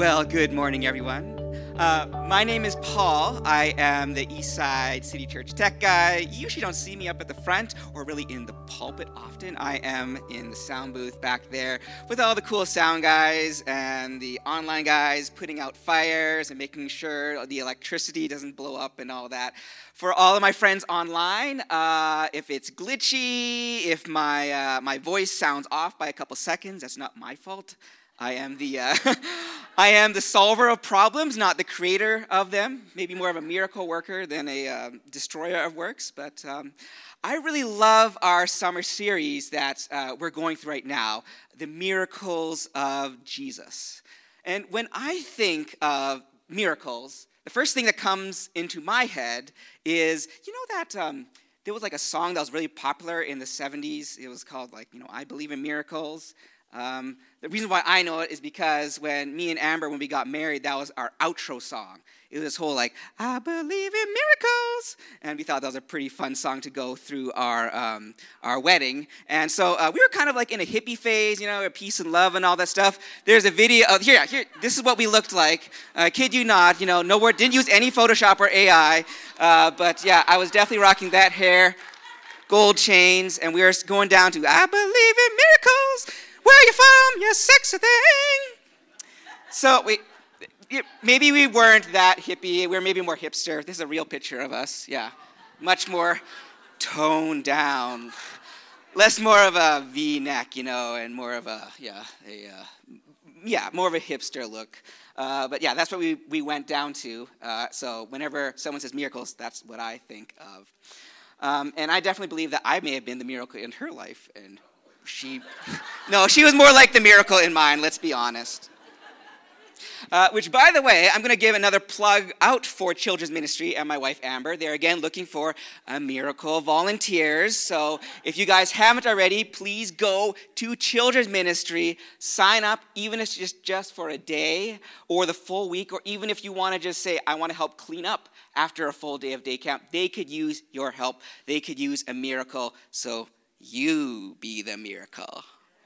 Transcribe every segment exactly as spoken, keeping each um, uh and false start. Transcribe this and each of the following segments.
Well, good morning, everyone. Uh, my name is Paul. I am the Eastside City Church tech guy. You usually don't see me up at the front or really in the pulpit often. I am in the sound booth back there with all the cool sound guys and the online guys putting out fires and making sure the electricity doesn't blow up and all that. For all of my friends online, uh, if it's glitchy, if my uh, my voice sounds off by a couple seconds, that's not my fault. I am the uh, I am the solver of problems, not the creator of them. Maybe more of a miracle worker than a uh, destroyer of works. But um, I really love our summer series that uh, we're going through right now, the miracles of Jesus. And when I think of miracles, the first thing that comes into my head is, you know that um, there was like a song that was really popular in the seventies. It was called like, you know, I Believe in Miracles. Um, the reason why I know it is because when me and Amber, when we got married, that was our outro song. It was this whole like, I believe in miracles. And we thought that was a pretty fun song to go through our um, our wedding. And so uh, we were kind of like in a hippie phase, you know, peace and love and all that stuff. There's a video of, here, here, this is what we looked like. Uh, kid you not, you know, no word, didn't use any Photoshop or A I. Uh, but yeah, I was definitely rocking that hair, gold chains, and we were going down to, I believe in miracles. Where you from, you sexy thing? So we, maybe we weren't that hippie. We were maybe more hipster. This is a real picture of us. Yeah, much more toned down, less more of a V-neck, you know, and more of a yeah, a uh, yeah, more of a hipster look. Uh, but yeah, that's what we we went down to. Uh, so whenever someone says miracles, that's what I think of. Um, and I definitely believe that I may have been the miracle in her life, and. She, no, she was more like the miracle in mine, let's be honest. Uh, which, by the way, I'm going to give another plug out for children's ministry and my wife, Amber. They're, again, looking for a miracle volunteers. So if you guys haven't already, please go to children's ministry, sign up, even if it's just, just for a day or the full week, or even if you want to just say, I want to help clean up after a full day of day camp. They could use your help. They could use a miracle. So you be the miracle.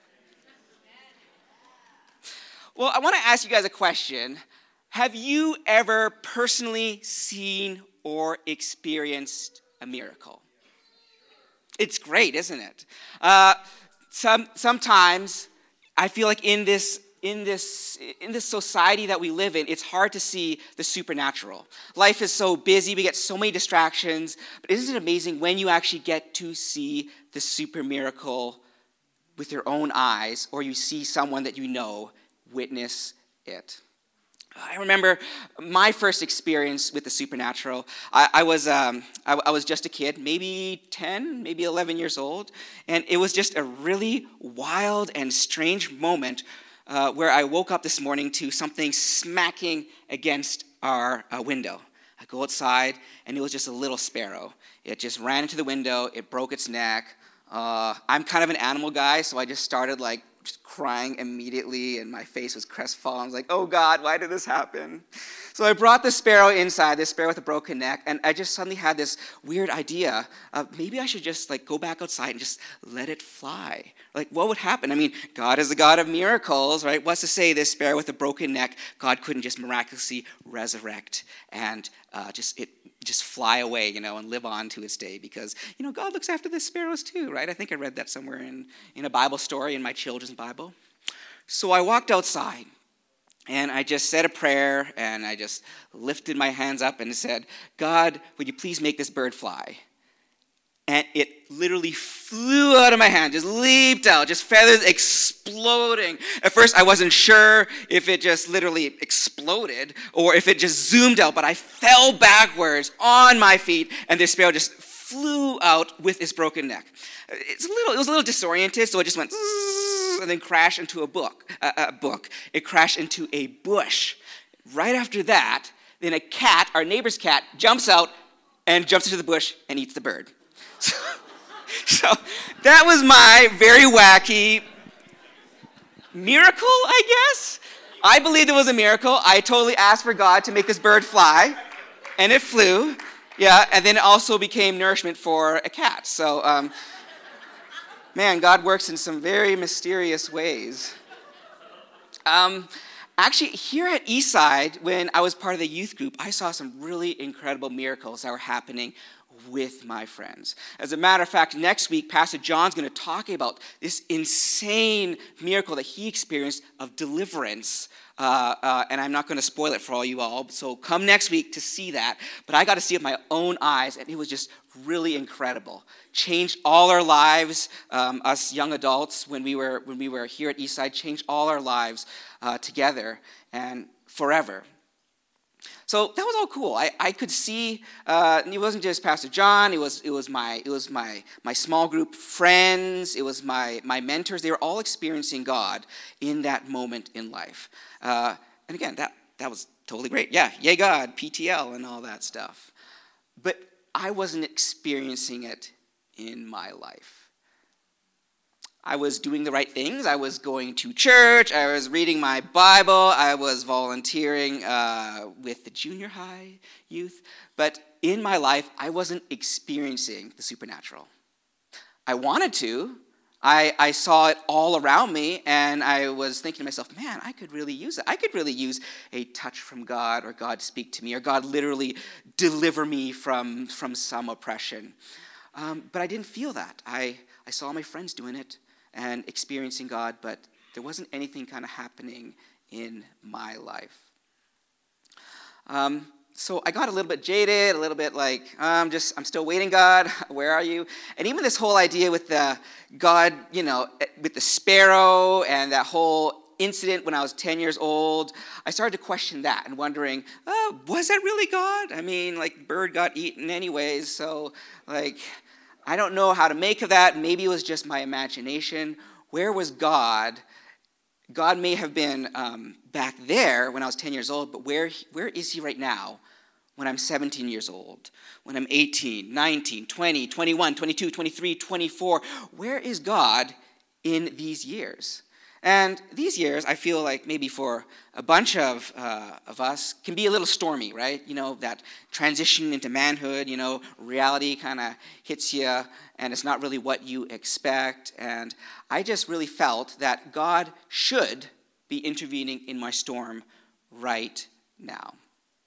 Well, I want to ask you guys a question. Have you ever personally seen or experienced a miracle? It's great, isn't it? Uh, some sometimes I feel like in this in this in this society that we live in, it's hard to see the supernatural. Life is so busy, we get so many distractions, but isn't it amazing when you actually get to see the super miracle with your own eyes, or you see someone that you know witness it? I remember my first experience with the supernatural. I, I was um, I, I was just a kid, maybe ten, maybe eleven years old, and it was just a really wild and strange moment uh, where I woke up this morning to something smacking against our uh, window. I go outside, and it was just a little sparrow. It just ran into the window. It broke its neck. Uh, I'm kind of an animal guy, so I just started like just crying immediately, and my face was crestfallen. I was like, oh God, why did this happen? So I brought the sparrow inside, this sparrow with a broken neck, and I just suddenly had this weird idea of maybe I should just like go back outside and just let it fly. Like, what would happen? I mean, God is the God of miracles, right? What's to say this sparrow with a broken neck, God couldn't just miraculously resurrect and uh, just it just fly away, you know, and live on to its day, because, you know, God looks after the sparrows too, right? I think I read that somewhere in, in a Bible story in my children's Bible. So I walked outside, and I just said a prayer, and I just lifted my hands up and said, God, would you please make this bird fly? And it literally flew out of my hand, just leaped out, just feathers exploding. At first, I wasn't sure if it just literally exploded or if it just zoomed out, but I fell backwards on my feet, and this sparrow just flew out with its broken neck. It's a little, it was a little disoriented, so it just went and then crashed into a book. Uh, a book. It crashed into a bush. Right after that, then a cat, our neighbor's cat, jumps out and jumps into the bush and eats the bird. So, so that was my very wacky miracle, I guess. I believed it was a miracle. I totally asked for God to make this bird fly, and it flew. Yeah, and then it also became nourishment for a cat. So, um, man, God works in some very mysterious ways. Um, actually, here at Eastside, when I was part of the youth group, I saw some really incredible miracles that were happening with my friends. As a matter of fact, next week, Pastor John's going to talk about this insane miracle that he experienced of deliverance. Uh, uh, and I'm not going to spoil it for all you all, so come next week to see that. But I got to see it with my own eyes, and it was just really incredible. Changed all our lives, um, us young adults, when we were when we were here at Eastside, changed all our lives uh, together and forever. So that was all cool. I, I could see uh, it wasn't just Pastor John. It was it was my it was my my small group friends. It was my my mentors. They were all experiencing God in that moment in life. Uh, and again, that that was totally great. Yeah, yay God, P T L, and all that stuff. But I wasn't experiencing it in my life. I was doing the right things. I was going to church. I was reading my Bible. I was volunteering uh, with the junior high youth. But in my life, I wasn't experiencing the supernatural. I wanted to. I, I saw it all around me, and I was thinking to myself, man, I could really use it. I could really use a touch from God, or God speak to me, or God literally deliver me from, from some oppression. Um, but I didn't feel that. I, I saw my friends doing it and experiencing God, but there wasn't anything kind of happening in my life. Um, so I got a little bit jaded, a little bit like, I'm just, I'm still waiting, God, where are you? And even this whole idea with the God, you know, with the sparrow and that whole incident when I was ten years old, I started to question that and wondering, oh, was that really God? I mean, like, bird got eaten anyways, so, like, I don't know how to make of that. Maybe it was just my imagination. Where was God? God may have been um, back there when I was ten years old, but where, where is he right now when I'm seventeen years old, when I'm eighteen, nineteen, twenty, twenty-one, twenty-two, twenty-three, twenty-four? Where is God in these years? And these years, I feel like maybe for a bunch of uh, of us, can be a little stormy, right? You know, that transition into manhood, you know, reality kind of hits you, and it's not really what you expect. And I just really felt that God should be intervening in my storm right now.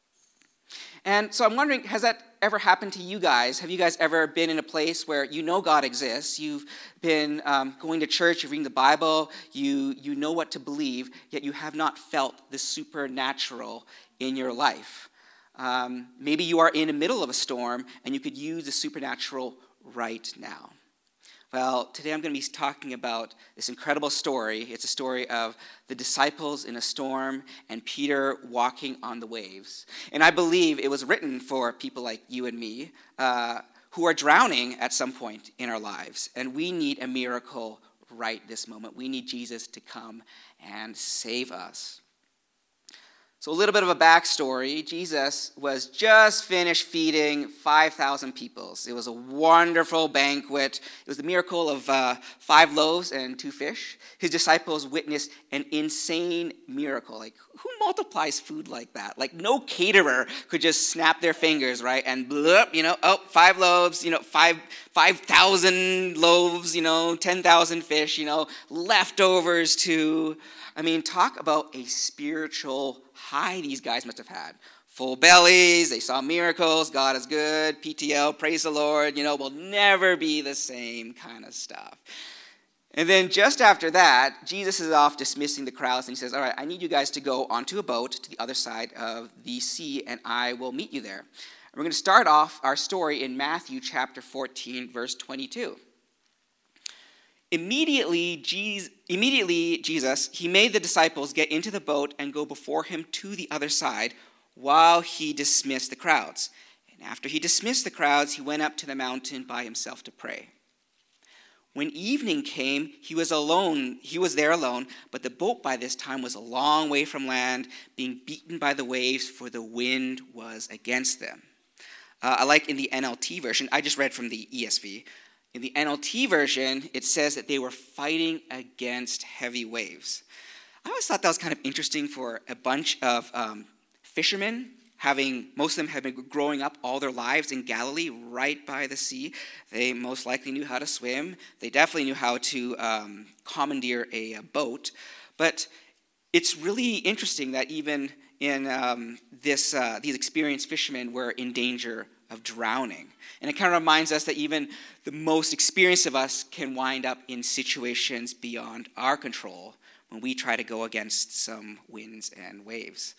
And so I'm wondering, has that ever happened to you guys? Have you guys ever been in a place where you know God exists, you've been um, going to church, you're reading the Bible, you, you know what to believe, yet you have not felt the supernatural in your life? Um, maybe you are in the middle of a storm and you could use the supernatural right now. Well, today I'm going to be talking about this incredible story. It's a story of the disciples in a storm and Peter walking on the waves. And I believe it was written for people like you and me uh, who are drowning at some point in our lives. And we need a miracle right this moment. We need Jesus to come and save us. So a little bit of a backstory. Jesus was just finished feeding five thousand people. It was a wonderful banquet. It was the miracle of uh, five loaves and two fish. His disciples witnessed an insane miracle. Like, who multiplies food like that? Like, no caterer could just snap their fingers, right? And blurp, you know, oh, five loaves, you know, five five thousand loaves, you know, ten thousand fish, you know, leftovers too. I mean, talk about a spiritual high these guys must have had. Full bellies, they saw miracles, God is good, P T L, praise the Lord, you know, we'll never be the same kind of stuff. And then just after that, Jesus is off dismissing the crowds, and he says, all right, I need you guys to go onto a boat to the other side of the sea, and I will meet you there. And we're going to start off our story in Matthew chapter fourteen, verse twenty-two. Immediately Jesus, immediately, Jesus, he made the disciples get into the boat and go before him to the other side while he dismissed the crowds. And after he dismissed the crowds, he went up to the mountain by himself to pray. When evening came, he was alone. He was there alone, but the boat by this time was a long way from land, being beaten by the waves, for the wind was against them. Uh, I like in the N L T version, I just read from the E S V. In the N L T version, it says that they were fighting against heavy waves. I always thought that was kind of interesting for a bunch of um, fishermen, having, most of them have been growing up all their lives in Galilee, right by the sea. They most likely knew how to swim. They definitely knew how to um, commandeer a, a boat. But it's really interesting that even in um, this, uh, these experienced fishermen were in danger of drowning. And it kind of reminds us that even the most experienced of us can wind up in situations beyond our control when we try to go against some winds and waves.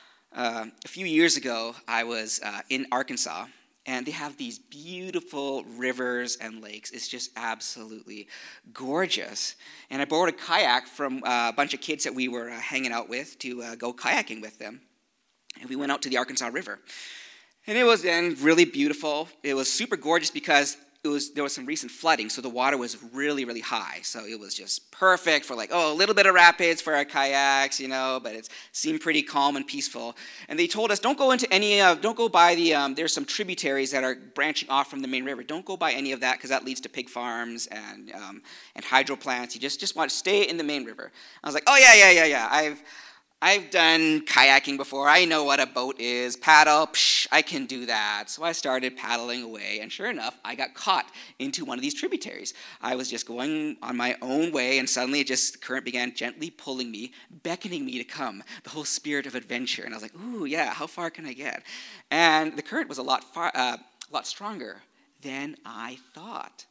Uh, a few years ago, I was uh, in Arkansas, and they have these beautiful rivers and lakes. It's just absolutely gorgeous. And I borrowed a kayak from uh, a bunch of kids that we were uh, hanging out with to uh, go kayaking with them. And we went out to the Arkansas River. And it was then really beautiful. It was super gorgeous because it was there was some recent flooding, so the water was really, really high. So it was just perfect for like, oh, a little bit of rapids for our kayaks, you know, but it seemed pretty calm and peaceful. And they told us, don't go into any of, don't go by the, um, there's some tributaries that are branching off from the main river. Don't go by any of that because that leads to pig farms and um, and hydro plants. You just, just want to stay in the main river. I was like, oh, yeah, yeah, yeah, yeah. I've I've done kayaking before. I know what a boat is. Paddle, psh, I can do that. So I started paddling away, and sure enough, I got caught into one of these tributaries. I was just going on my own way, and suddenly it just, the current began gently pulling me, beckoning me to come, the whole spirit of adventure. And I was like, ooh, yeah, how far can I get? And the current was a lot far, uh, a lot stronger than I thought.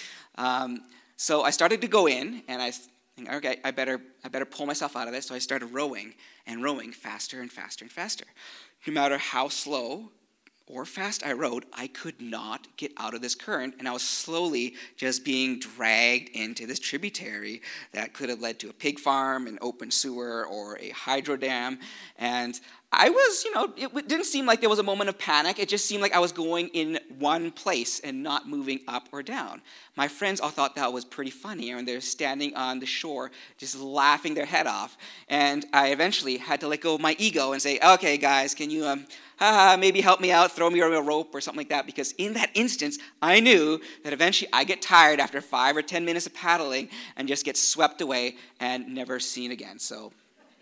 Um, so I started to go in, and I okay, I better I better pull myself out of this. So I started rowing and rowing faster and faster and faster. No matter how slow or fast I rowed, I could not get out of this current, and I was slowly just being dragged into this tributary that could have led to a pig farm, an open sewer, or a hydro dam. And I was, you know, it didn't seem like there was a moment of panic. It just seemed like I was going in one place and not moving up or down. My friends all thought that was pretty funny, and they're standing on the shore just laughing their head off. And I eventually had to let go of my ego and say, okay, guys, can you um, haha, maybe help me out, throw me a rope or something like that? Because in that instance, I knew that eventually I get tired after five or ten minutes of paddling and just get swept away and never seen again. So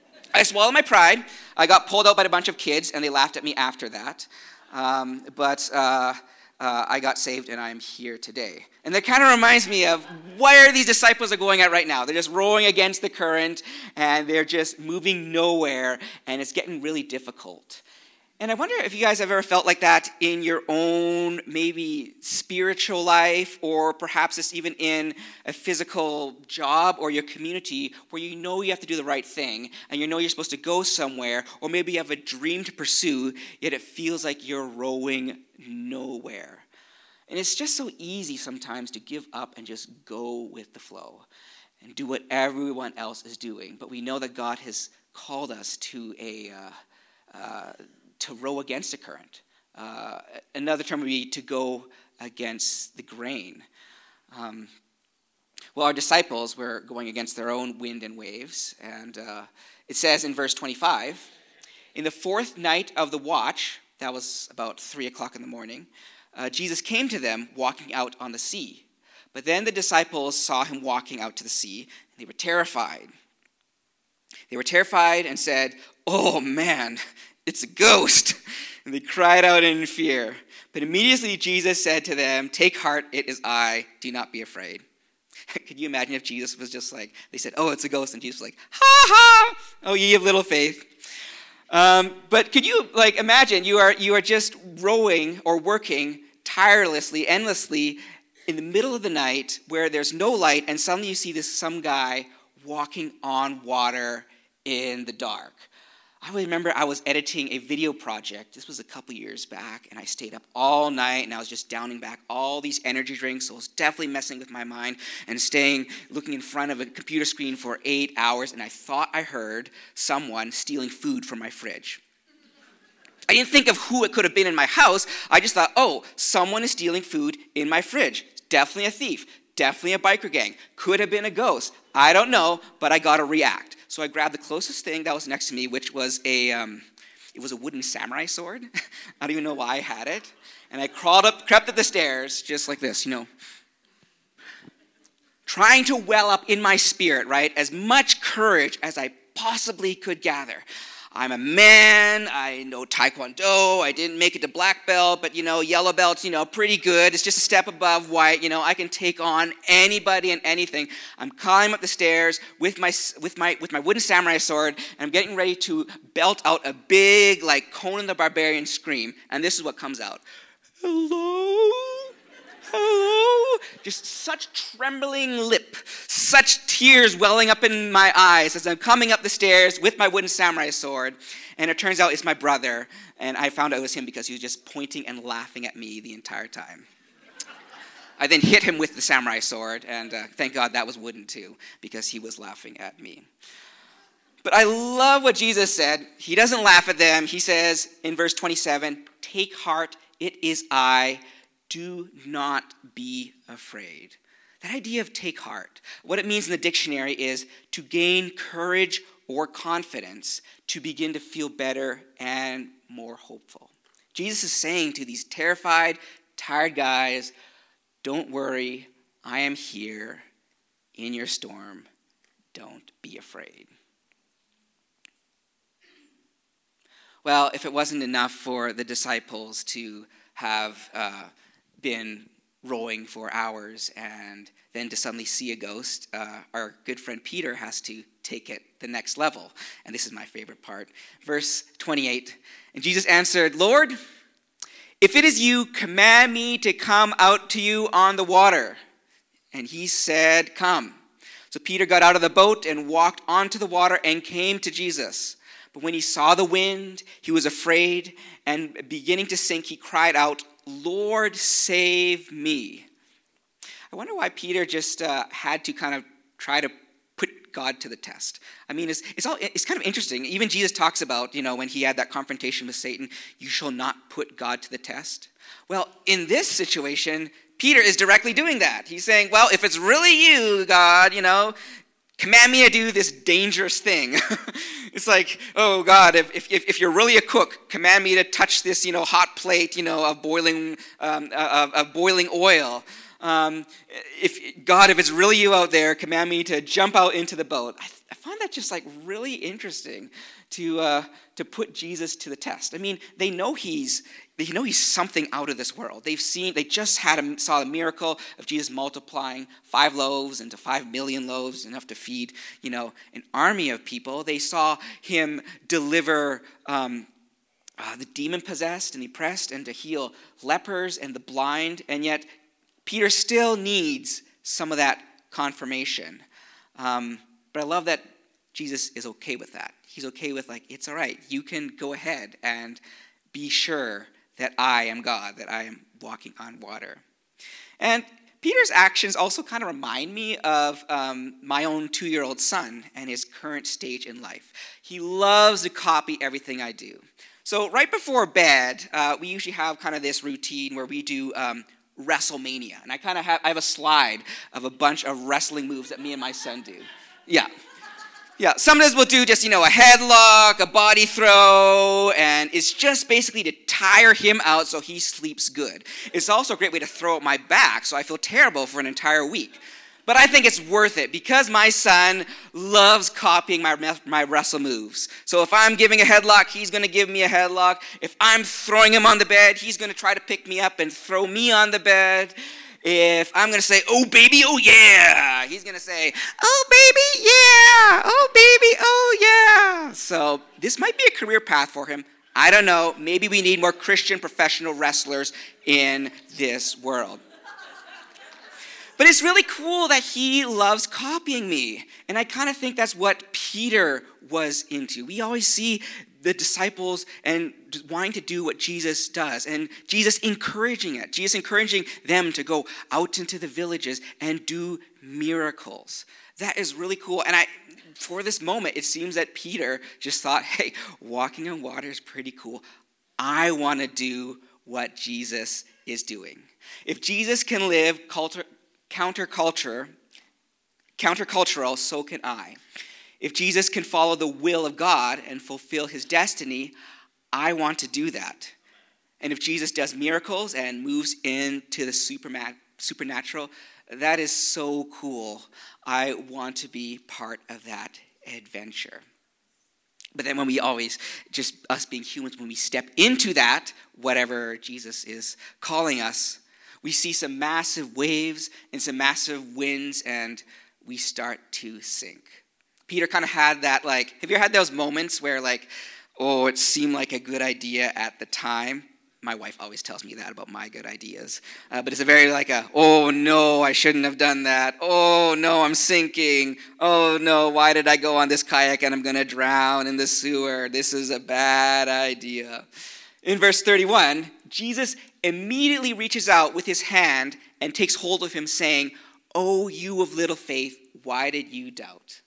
I swallowed my pride. I got pulled out by a bunch of kids, and they laughed at me after that. Um, but uh, uh, I got saved, and I'm here today. And that kind of reminds me of where these disciples are going at right now. They're just rowing against the current, and they're just moving nowhere, and it's getting really difficult. And I wonder if you guys have ever felt like that in your own maybe spiritual life, or perhaps it's even in a physical job or your community where you know you have to do the right thing and you know you're supposed to go somewhere, or maybe you have a dream to pursue, yet it feels like you're rowing nowhere. And it's just so easy sometimes to give up and just go with the flow and do what everyone else is doing. But we know that God has called us to a... Uh, uh, to row against the current. Uh, another term would be to go against the grain. Um, well, our disciples were going against their own wind and waves. And uh, it says in verse twenty-five, in the fourth night of the watch, that was about three o'clock in the morning, uh, Jesus came to them walking out on the sea. But then the disciples saw him walking out to the sea, and they were terrified. They were terrified and said, oh man, it's a ghost. And they cried out in fear. But immediately Jesus said to them, take heart, it is I, do not be afraid. Could you imagine if Jesus was just like, they said, oh, it's a ghost, and Jesus was like, ha ha, oh, ye of little faith. Um, but could you like imagine you are you are just rowing or working tirelessly, endlessly in the middle of the night where there's no light, and suddenly you see this some guy walking on water in the dark. I remember I was editing a video project. This was a couple years back, and I stayed up all night, and I was just downing back all these energy drinks. So it was definitely messing with my mind and staying, looking in front of a computer screen for eight hours, and I thought I heard someone stealing food from my fridge. I didn't think of who it could have been in my house. I just thought, oh, someone is stealing food in my fridge. Definitely a thief. Definitely a biker gang. Could have been a ghost. I don't know, but I got to react. So I grabbed the closest thing that was next to me, which was a, um, it was a wooden samurai sword. I don't even know why I had it. And I crawled up, crept up the stairs, just like this, you know, trying to well up in my spirit, right, as much courage as I possibly could gather. I'm a man, I know Taekwondo, I didn't make it to black belt, but, you know, yellow belt's, you know, pretty good. It's just a step above white. You know, I can take on anybody and anything. I'm climbing up the stairs with my with my, with my wooden samurai sword, and I'm getting ready to belt out a big, like, Conan the Barbarian scream. And this is what comes out. Hello? Hello? Just such trembling lip, such tears welling up in my eyes as I'm coming up the stairs with my wooden samurai sword. And it turns out it's my brother, and I found out it was him because he was just pointing and laughing at me the entire time. I then hit him with the samurai sword, and uh, thank God that was wooden too, because he was laughing at me. But I love what Jesus said. He doesn't laugh at them. He says in verse twenty-seven, "Take heart, it is I. Do not be afraid." That idea of take heart, what it means in the dictionary is to gain courage or confidence, to begin to feel better and more hopeful. Jesus is saying to these terrified, tired guys, don't worry, I am here in your storm. Don't be afraid. Well, if it wasn't enough for the disciples to have uh, been rowing for hours and then to suddenly see a ghost, uh, our good friend Peter has to take it the next level. And this is my favorite part. Verse twenty-eight, "And Jesus answered, 'Lord, if it is you, command me to come out to you on the water.' And he said, 'Come.' So Peter got out of the boat and walked onto the water and came to Jesus. But when he saw the wind, he was afraid, and beginning to sink, he cried out, 'Lord, save me.'" I wonder why Peter just uh, had to kind of try to put God to the test. I mean, it's, it's all it's kind of interesting. Even Jesus talks about, you know, when he had that confrontation with Satan, you shall not put God to the test. Well, in this situation, Peter is directly doing that. He's saying, well, if it's really you, God, you know, command me to do this dangerous thing. It's like, oh God, if, if if you're really a cook, command me to touch this, you know, hot plate, you know, of boiling um, of, of boiling oil. Um, if God, if it's really you out there, command me to jump out into the boat. I, I find that just like really interesting to uh, to put Jesus to the test. I mean, they know he's they know he's something out of this world. They've seen, they just had a, saw a miracle of Jesus multiplying five loaves into five million loaves, enough to feed, you know, an army of people. They saw him deliver um, uh, the demon-possessed and oppressed, and to heal lepers and the blind, and yet Peter still needs some of that confirmation. Um, but I love that Jesus is okay with that. He's okay with, like, it's all right. You can go ahead and be sure that I am God, that I am walking on water. And Peter's actions also kind of remind me of um, my own two-year-old son and his current stage in life. He loves to copy everything I do. So right before bed, uh, we usually have kind of this routine where we do um, WrestleMania. And I kind of have, I have a slide of a bunch of wrestling moves that me and my son do. Yeah. Yeah, sometimes we'll do just, you know, a headlock, a body throw, and it's just basically to tire him out so he sleeps good. It's also a great way to throw out my back so I feel terrible for an entire week. But I think it's worth it because my son loves copying my, my wrestle moves. So if I'm giving a headlock, he's going to give me a headlock. If I'm throwing him on the bed, he's going to try to pick me up and throw me on the bed. If I'm going to say, oh, baby, oh, yeah, he's going to say, oh, baby, yeah, oh, baby, oh, yeah. So this might be a career path for him. I don't know. Maybe we need more Christian professional wrestlers in this world. But it's really cool that he loves copying me. And I kind of think that's what Peter was into. We always see the disciples and wanting to do what Jesus does, and Jesus encouraging it. Jesus encouraging them to go out into the villages and do miracles. That is really cool. And I, for this moment, it seems that Peter just thought, hey, walking on water is pretty cool. I want to do what Jesus is doing. If Jesus can live culture, counterculture, countercultural, so can I. If Jesus can follow the will of God and fulfill his destiny, I want to do that. And if Jesus does miracles and moves into the supernatural, that is so cool. I want to be part of that adventure. But then when we always, just us being humans, when we step into that, whatever Jesus is calling us, we see some massive waves and some massive winds, and we start to sink. Peter kind of had that, like, have you ever had those moments where, like, oh, it seemed like a good idea at the time? My wife always tells me that about my good ideas. Uh, but it's a very like a, oh no, I shouldn't have done that. Oh no, I'm sinking. Oh no, why did I go on this kayak and I'm going to drown in the sewer? This is a bad idea. In verse thirty-one, Jesus immediately reaches out with his hand and takes hold of him, saying, "Oh, you of little faith, why did you doubt?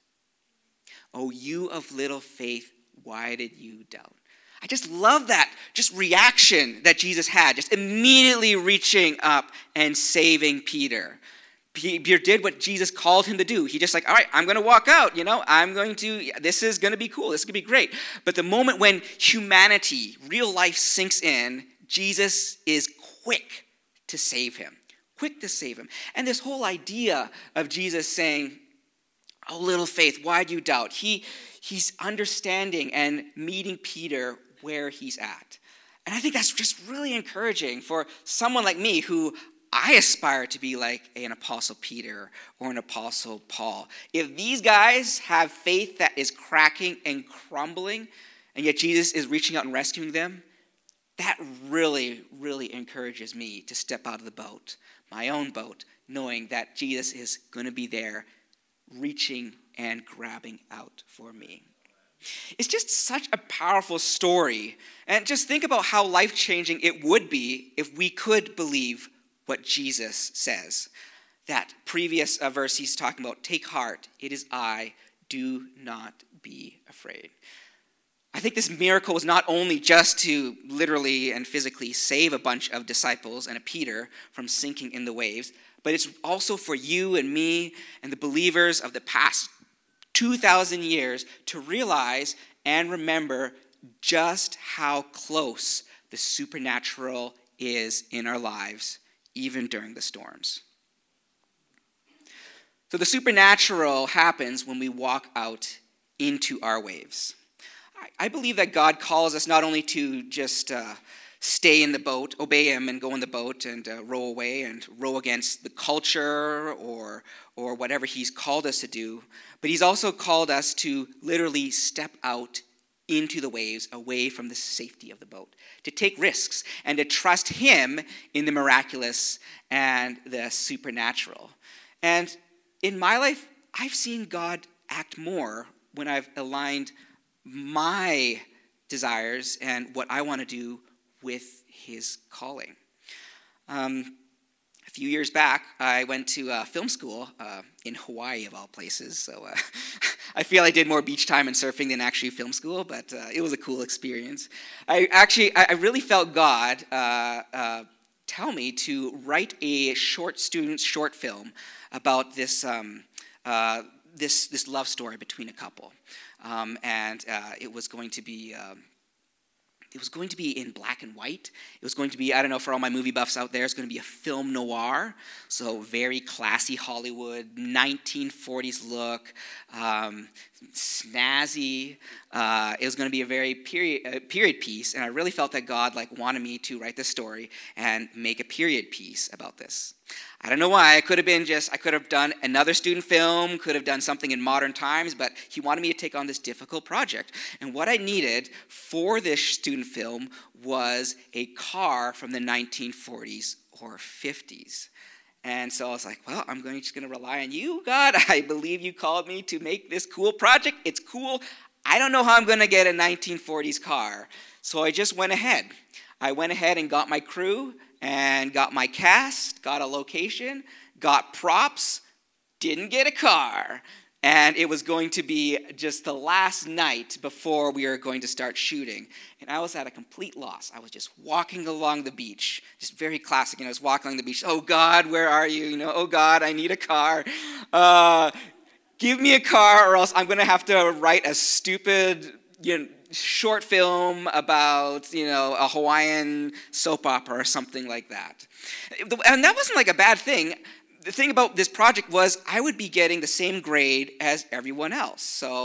Oh, you of little faith, why did you doubt?" I just love that just reaction that Jesus had, just immediately reaching up and saving Peter. Peter did what Jesus called him to do. He just like, all right, I'm going to walk out, you know, I'm going to, this is going to be cool, this is going to be great. But the moment when humanity, real life sinks in, Jesus is quick to save him, quick to save him. And this whole idea of Jesus saying, "Oh, little faith, why do you doubt?" He, he's understanding and meeting Peter where he's at. And I think that's just really encouraging for someone like me who I aspire to be like an Apostle Peter or an Apostle Paul. If these guys have faith that is cracking and crumbling, and yet Jesus is reaching out and rescuing them, that really, really encourages me to step out of the boat, my own boat, knowing that Jesus is going to be there reaching and grabbing out for me. It's just such a powerful story. And just think about how life-changing it would be if we could believe what Jesus says. That previous uh, verse he's talking about, "Take heart, it is I, do not be afraid." I think this miracle was not only just to literally and physically save a bunch of disciples and a Peter from sinking in the waves, but it's also for you and me and the believers of the past two thousand years to realize and remember just how close the supernatural is in our lives, even during the storms. So the supernatural happens when we walk out into our waves. I believe that God calls us not only to just uh, stay in the boat, obey him and go in the boat and uh, row away and row against the culture or or whatever he's called us to do, but he's also called us to literally step out into the waves, away from the safety of the boat, to take risks and to trust him in the miraculous and the supernatural. And in my life, I've seen God act more when I've aligned my desires and what I want to do with his calling. Um, a few years back, I went to uh, film school uh, in Hawaii, of all places. So uh, I feel I did more beach time and surfing than actually film school, but uh, it was a cool experience. I actually, I really felt God uh, uh, tell me to write a short student short film about this um, uh, this this love story between a couple, um, and uh, it was going to be. Um, It was going to be in black and white. It was going to be, I don't know, for all my movie buffs out there, it's going to be a film noir. So very classy Hollywood, nineteen forties look, um, snazzy. Uh, it was going to be a very period uh, period piece, and I really felt that God like wanted me to write this story and make a period piece about this. I don't know why. I could have been just, I could have done another student film, could have done something in modern times, but he wanted me to take on this difficult project. And what I needed for this student film was a car from the nineteen forties or fifties. And so I was like, well, I'm going, just going to rely on you, God. I believe you called me to make this cool project. It's cool. I don't know how I'm going to get a nineteen forties car. So I just went ahead. I went ahead and got my crew and got my cast, got a location, got props, didn't get a car. And it was going to be just the last night before we were going to start shooting. And I was at a complete loss. I was just walking along the beach, just very classic. You know, I was walking along the beach. Oh, God, where are you? You know, oh, God, I need a car. Uh, give me a car or else I'm going to have to write a stupid, you know, short film about, you know, a Hawaiian soap opera or something like that. And that wasn't like a bad thing. The thing about this project was I would be getting the same grade as everyone else. So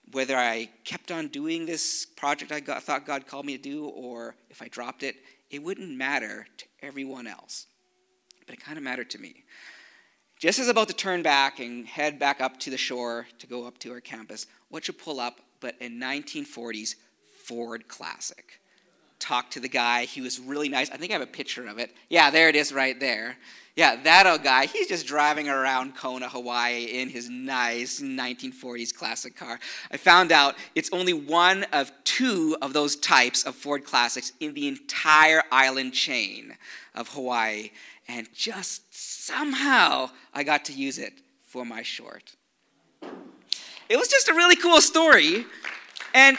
whether I kept on doing this project I got, thought God called me to do, or if I dropped it, it wouldn't matter to everyone else. But it kind of mattered to me. Just as about to turn back and head back up to the shore to go up to our campus, what should pull up but a nineteen forties Ford Classic? Talk to the guy. He was really nice. I think I have a picture of it. Yeah, there it is right there. Yeah, that old guy. He's just driving around Kona, Hawaii in his nice nineteen forties classic car. I found out it's only one of two of those types of Ford Classics in the entire island chain of Hawaii. And just somehow I got to use it for my short. It was just a really cool story. And,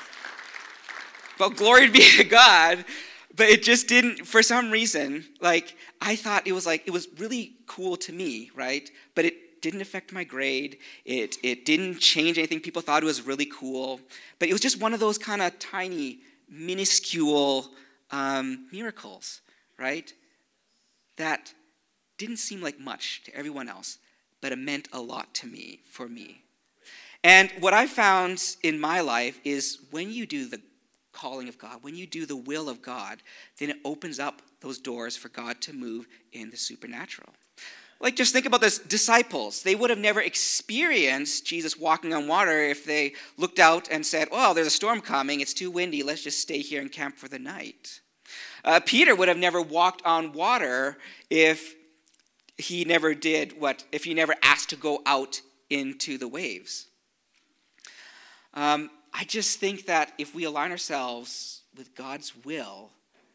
well, glory be to God. But it just didn't, for some reason, like, I thought it was like, it was really cool to me, right? But it didn't affect my grade. It it didn't change anything. People thought it was really cool. But it was just one of those kind of tiny, minuscule um, miracles, right? That didn't seem like much to everyone else, but it meant a lot to me, for me. And what I found in my life is when you do the calling of God, when you do the will of God, then it opens up those doors for God to move in the supernatural. Like, just think about this, disciples. They would have never experienced Jesus walking on water if they looked out and said, well, there's a storm coming, it's too windy, let's just stay here and camp for the night. Uh, Peter would have never walked on water if he never did what, if he never asked to go out into the waves. Um, I just think that if we align ourselves with God's will,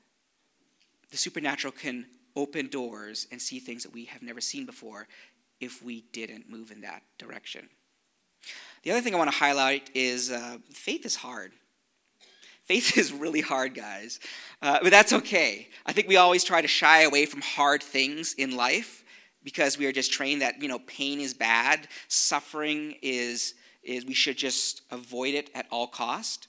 the supernatural can open doors and see things that we have never seen before if we didn't move in that direction. The other thing I want to highlight is uh, faith is hard. Faith is really hard, guys. Uh, but that's okay. I think we always try to shy away from hard things in life because we are just trained that, you know, pain is bad, suffering is, is we should just avoid it at all cost.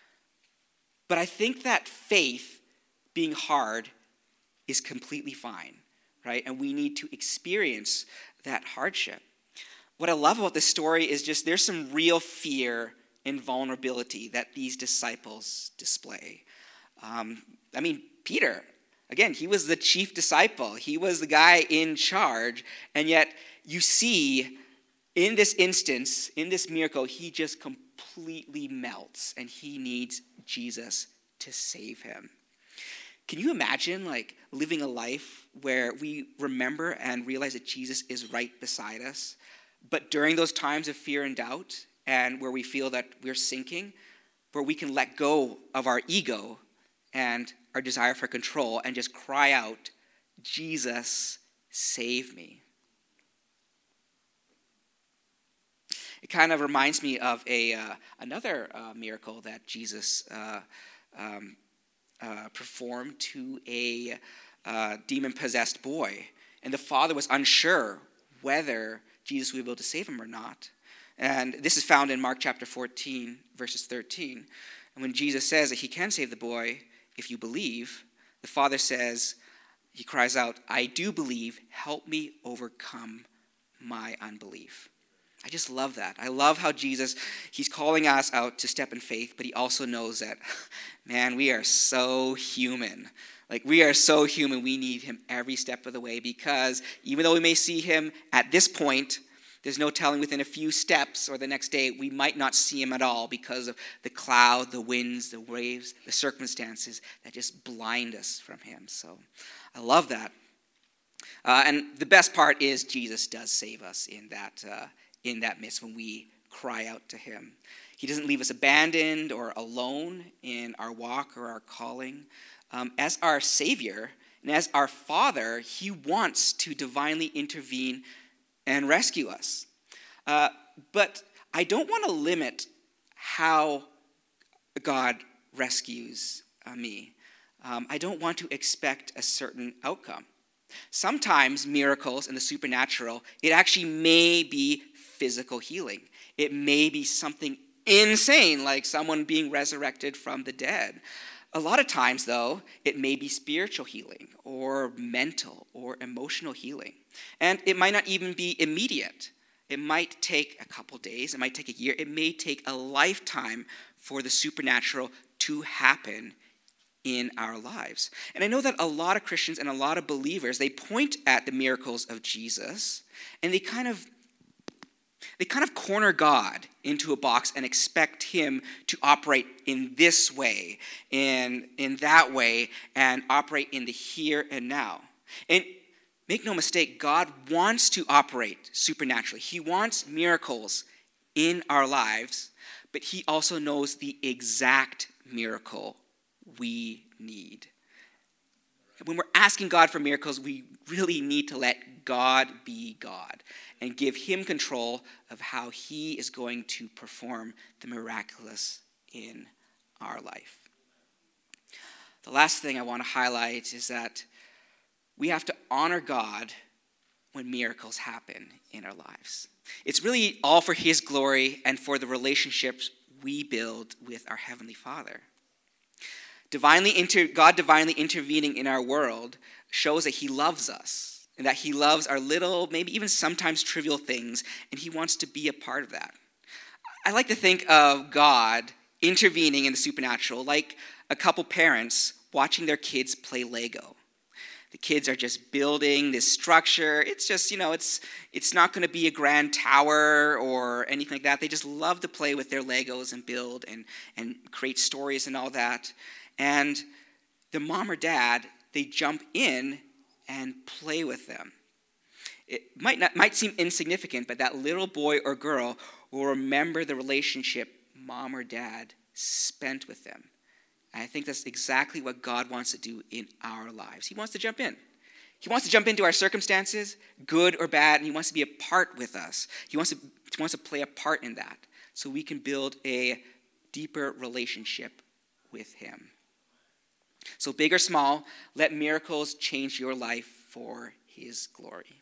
But I think that faith being hard is completely fine, right? And we need to experience that hardship. What I love about this story is just there's some real fear and vulnerability that these disciples display. Um, I mean, Peter, again, he was the chief disciple. He was the guy in charge. And yet you see in this instance, in this miracle, he just completely melts and he needs Jesus to save him. Can you imagine like living a life where we remember and realize that Jesus is right beside us, but during those times of fear and doubt and where we feel that we're sinking, where we can let go of our ego and our desire for control and just cry out, Jesus, save me. It kind of reminds me of a uh, another uh, miracle that Jesus uh, um, uh, performed to a uh, demon-possessed boy. And the father was unsure whether Jesus would be able to save him or not. And this is found in Mark chapter fourteen, verses thirteen. And when Jesus says that he can save the boy if you believe, the father says, he cries out, I do believe, help me overcome my unbelief. I just love that. I love how Jesus, he's calling us out to step in faith, but he also knows that, man, we are so human. Like, we are so human. We need him every step of the way because even though we may see him at this point, there's no telling within a few steps or the next day, we might not see him at all because of the cloud, the winds, the waves, the circumstances that just blind us from him. So I love that. Uh, and the best part is Jesus does save us in that uh, in that midst when we cry out to him. He doesn't leave us abandoned or alone in our walk or our calling. Um, as our Savior and as our Father, he wants to divinely intervene and rescue us. Uh, but I don't want to limit how God rescues uh, me. Um, I don't want to expect a certain outcome. Sometimes miracles and the supernatural, it actually may be physical healing. It may be something insane, like someone being resurrected from the dead. A lot of times, though, it may be spiritual healing or mental or emotional healing. And it might not even be immediate. It might take a couple days, it might take a year, it may take a lifetime for the supernatural to happen in our lives. And I know that a lot of Christians and a lot of believers, they point at the miracles of Jesus, and they kind of they kind of corner God into a box and expect him to operate in this way, and in that way, and operate in the here and now. And make no mistake, God wants to operate supernaturally. He wants miracles in our lives, but he also knows the exact miracle we need. When we're asking God for miracles, we really need to let God be God and give him control of how he is going to perform the miraculous in our life. The last thing I want to highlight is that we have to honor God when miracles happen in our lives. It's really all for his glory and for the relationships we build with our Heavenly Father. Divinely inter- God divinely intervening in our world shows that he loves us and that he loves our little, maybe even sometimes trivial things, and he wants to be a part of that. I like to think of God intervening in the supernatural like a couple parents watching their kids play Lego. The kids are just building this structure. It's just, you know, it's it's not going to be a grand tower or anything like that. They just love to play with their Legos and build and, and create stories and all that. And the mom or dad, they jump in and play with them. It might not might seem insignificant, but that little boy or girl will remember the relationship mom or dad spent with them. And I think that's exactly what God wants to do in our lives. He wants to jump in. He wants to jump into our circumstances, good or bad, and he wants to be a part with us. He wants to, he wants to play a part in that so we can build a deeper relationship with him. So big or small, let miracles change your life for his glory.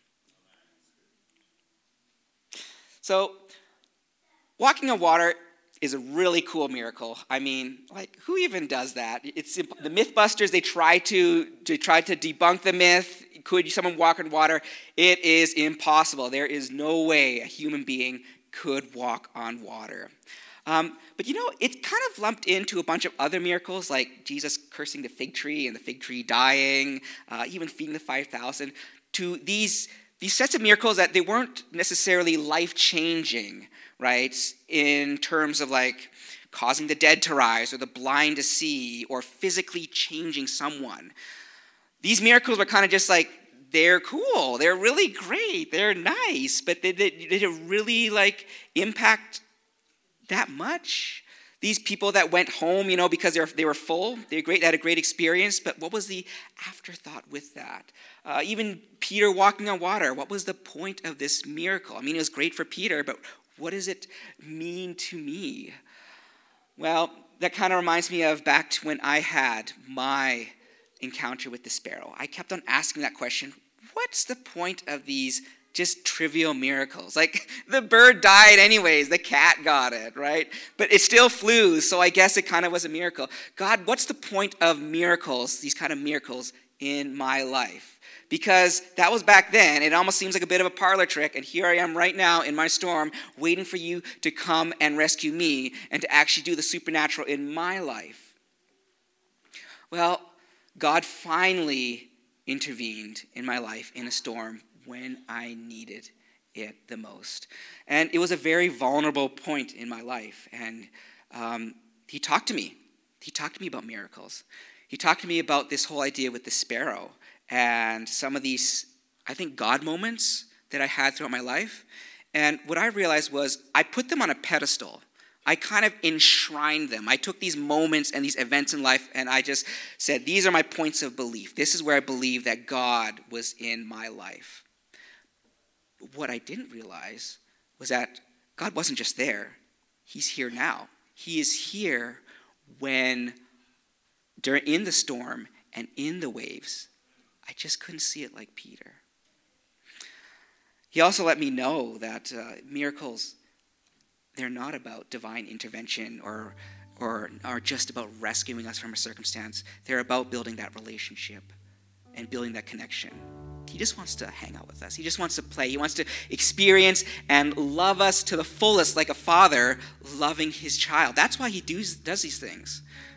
So walking on water is a really cool miracle. I mean, like, who even does that? It's the Mythbusters. They try to they try to debunk the myth. Could someone walk on water? It is impossible. There is no way a human being could walk on water. Um, but you know, it's kind of lumped into a bunch of other miracles, like Jesus cursing the fig tree and the fig tree dying, uh, even feeding the five thousand, to these these sets of miracles that they weren't necessarily life-changing, right, in terms of like causing the dead to rise or the blind to see or physically changing someone. These miracles were kind of just like, they're cool, they're really great, they're nice, but they, they, they didn't really like impact that much. These people that went home, you know, because they were, they were full, they were great, they had a great experience, but what was the afterthought with that? Uh, even Peter walking on water, what was the point of this miracle? I mean, it was great for Peter, but what does it mean to me? Well, that kind of reminds me of back to when I had my encounter with the sparrow. I kept on asking that question, what's the point of these just trivial miracles? Like, the bird died anyways, the cat got it, right? But it still flew, so I guess it kind of was a miracle. God, what's the point of miracles, these kind of miracles in my life? Because that was back then. It almost seems like a bit of a parlor trick, and here I am right now in my storm, waiting for you to come and rescue me and to actually do the supernatural in my life. Well, God finally intervened in my life in a storm when I needed it the most. And it was a very vulnerable point in my life. And um, he talked to me. He talked to me about miracles. He talked to me about this whole idea with the sparrow and some of these, I think, God moments that I had throughout my life. And what I realized was I put them on a pedestal. I kind of enshrined them. I took these moments and these events in life and I just said, these are my points of belief. This is where I believe that God was in my life. What I didn't realize was that God wasn't just there. He's here now. He is here when, during in the storm and in the waves, I just couldn't see it like Peter. He also let me know that uh, miracles, they're not about divine intervention or, or are just about rescuing us from a circumstance. They're about building that relationship and building that connection. He just wants to hang out with us. He just wants to play. He wants to experience and love us to the fullest, like a father loving his child. That's why he does, does these things.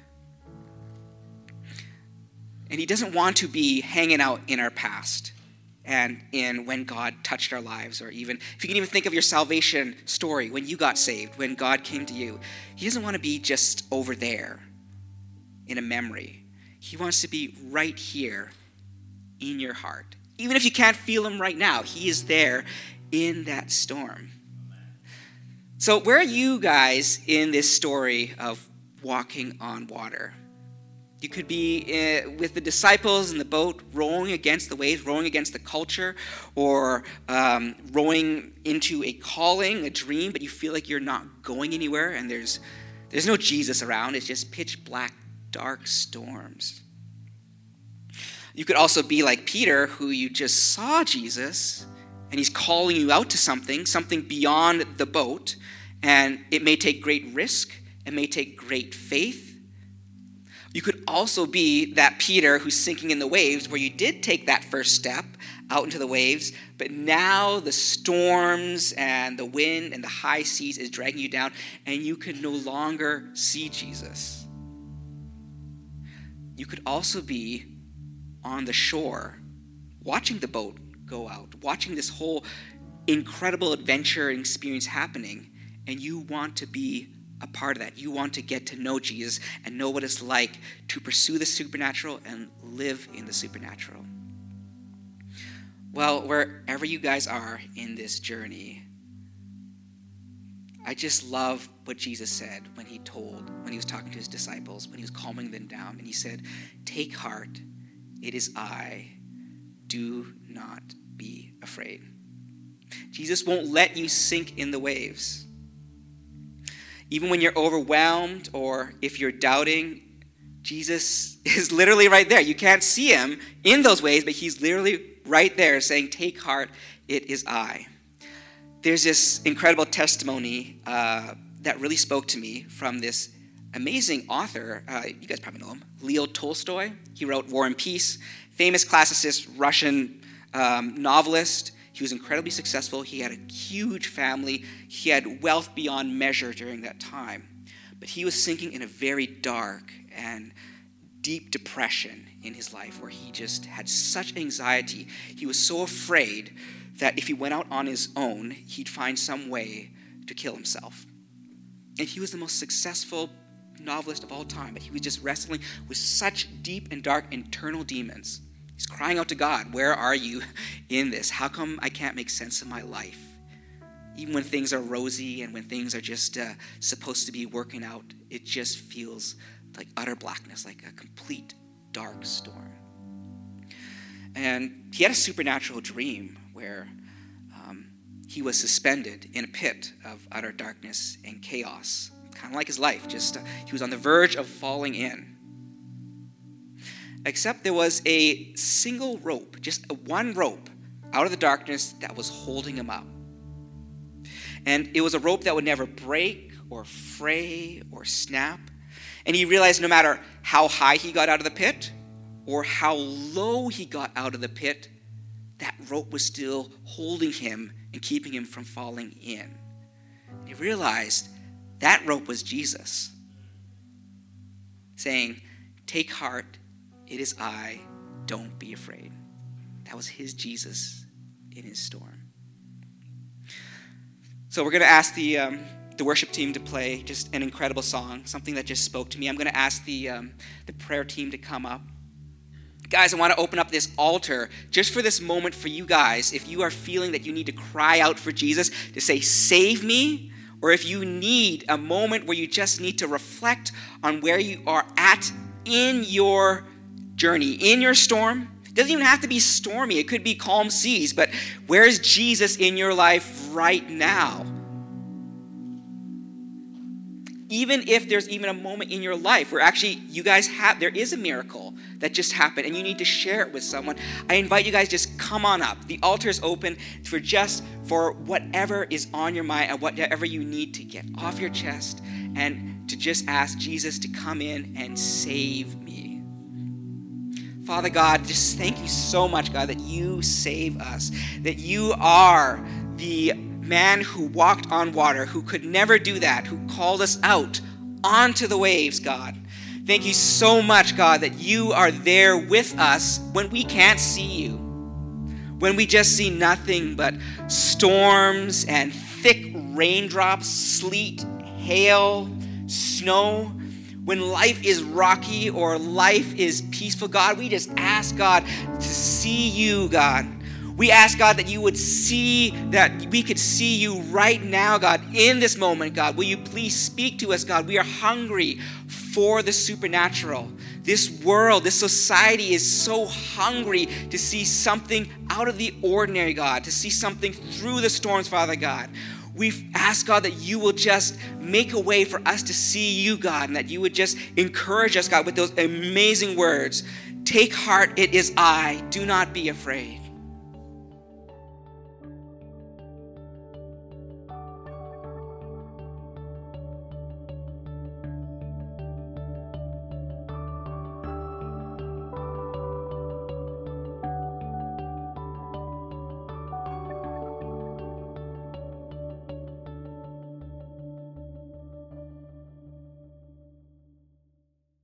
And he doesn't want to be hanging out in our past and in when God touched our lives, or even, if you can even think of your salvation story, when you got saved, when God came to you. He doesn't want to be just over there in a memory. He wants to be right here in your heart. Even if you can't feel him right now, he is there in that storm. So where are you guys in this story of walking on water? You could be uh, with the disciples in the boat, rowing against the waves, rowing against the culture, or um, rowing into a calling, a dream, but you feel like you're not going anywhere, and there's there's no Jesus around. It's just pitch black, dark storms. You could also be like Peter, who you just saw Jesus, and he's calling you out to something, something beyond the boat, and it may take great risk, it may take great faith. You could also be that Peter who's sinking in the waves, where you did take that first step out into the waves, but now the storms and the wind and the high seas is dragging you down, and you can no longer see Jesus. You could also be on the shore, watching the boat go out, watching this whole incredible adventure and experience happening, and you want to be a part of that. You want to get to know Jesus and know what it's like to pursue the supernatural and live in the supernatural. Well, wherever you guys are in this journey, I just love what Jesus said when he told, when he was talking to his disciples, when he was calming them down, and he said, "Take heart, it is I, do not be afraid." Jesus won't let you sink in the waves. Even when you're overwhelmed or if you're doubting, Jesus is literally right there. You can't see him in those waves, but he's literally right there saying, "Take heart, it is I." There's this incredible testimony uh, that really spoke to me from this amazing author. Uh, you guys probably know him, Leo Tolstoy. He wrote War and Peace, famous classicist Russian um, novelist. He was incredibly successful. He had a huge family. He had wealth beyond measure during that time. But he was sinking in a very dark and deep depression in his life, where he just had such anxiety. He was so afraid that if he went out on his own, he'd find some way to kill himself. And he was the most successful novelist of all time, but he was just wrestling with such deep and dark internal demons. He's crying out to God, "Where are you in this? How come I can't make sense of my life? Even when things are rosy and when things are just uh, supposed to be working out, it just feels like utter blackness, like a complete dark storm." And he had a supernatural dream where um, he was suspended in a pit of utter darkness and chaos, kind of like his life. Just uh, he was on the verge of falling in. Except there was a single rope, just a one rope out of the darkness that was holding him up. And it was a rope that would never break or fray or snap. And he realized no matter how high he got out of the pit or how low he got out of the pit, that rope was still holding him and keeping him from falling in. He realized that rope was Jesus, saying, "Take heart, it is I, don't be afraid." That was his Jesus in his storm. So we're going to ask the um, the worship team to play just an incredible song, something that just spoke to me. I'm going to ask the um, the prayer team to come up. Guys, I want to open up this altar just for this moment for you guys. If you are feeling that you need to cry out for Jesus, to say, "Save me," or if you need a moment where you just need to reflect on where you are at in your journey, in your storm. It doesn't even have to be stormy. It could be calm seas, but where is Jesus in your life right now? Even if there's even a moment in your life where actually you guys have, there is a miracle that just happened and you need to share it with someone, I invite you guys, just come on up. The altar is open for just for whatever is on your mind and whatever you need to get off your chest, and to just ask Jesus to come in and save me. Father God, just thank you so much, God, that you save us, that you are the man who walked on water, who could never do that, who called us out onto the waves, God. Thank you so much, God, that you are there with us when we can't see you, when we just see nothing but storms and thick raindrops, sleet, hail, snow. When life is rocky or life is peaceful, God, we just ask God to see you, God. We ask, God, that you would see, that we could see you right now, God, in this moment, God. Will you please speak to us, God? We are hungry for the supernatural. This world, this society is so hungry to see something out of the ordinary, God, to see something through the storms, Father God. We ask, God, that you will just make a way for us to see you, God, and that you would just encourage us, God, with those amazing words. Take heart, it is I. Do not be afraid.